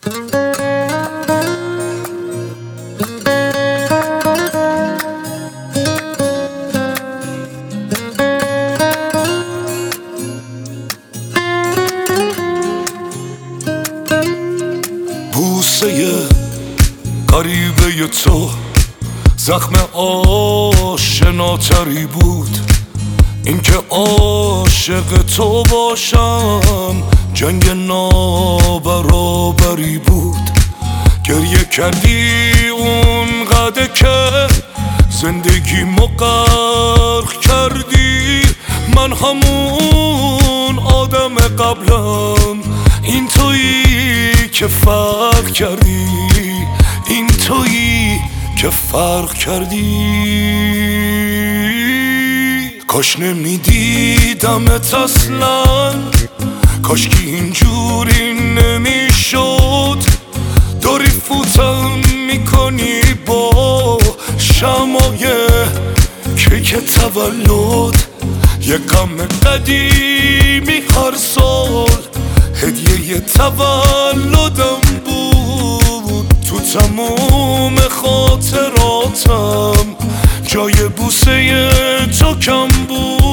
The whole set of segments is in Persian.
بوسه غریبه تو زخم آشناتری بود. اینکه عاشق تو باشم جنگ نابرابری بود. گریه کردی اونقدر که زندگیمو غرق کردی. من همون آدم قبلم، این تویی که فرق کردی. این تویی که فرق کردی. کاش نمیدیدمت اصلا، کاش که اینجوری نمیشد. داری فوتم میکنی با شمای کیک تولد. یه غم قدیمی هر سال هدیه تولدم بود. تو تموم خاطراتم جای بوسه تو کم بود.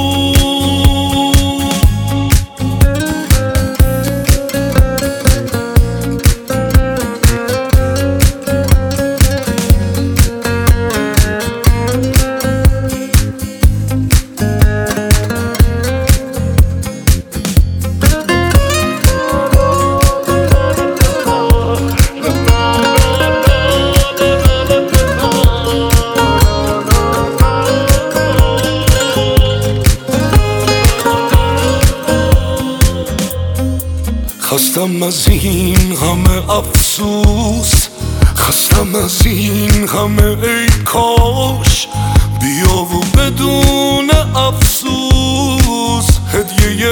خستم از این همه افسوس، خستم از این همه ای کاش. بیا و بدون افسوس هدیه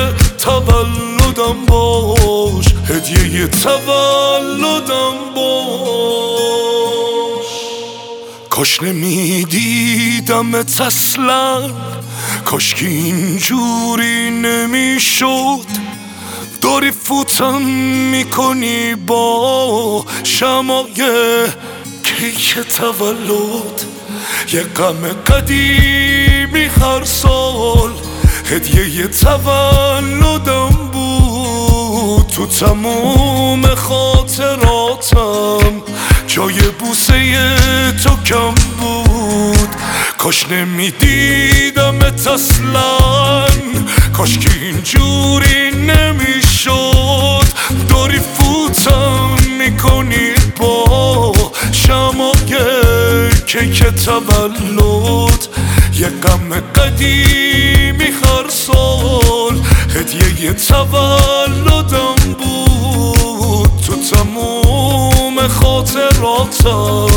تولدم باش. هدیه تولدم باش. کاش نمیدیدمت اصلا، کاش که اینجوری نمیشد. داری فوتم میکنی با شمای کیک تولد. یه غم قدیمی هر سال هدیه تولدم بود. تو تموم خاطراتم جای بوسه تو کم بود. کاش نمیدیدمت اصلا، کاش که اینجوری نمیشد. داری فوتم میکنی با شمای کیک تولد. یه غم قدیمی هر سال هدیه تولدم بود. تو تموم خاطراتم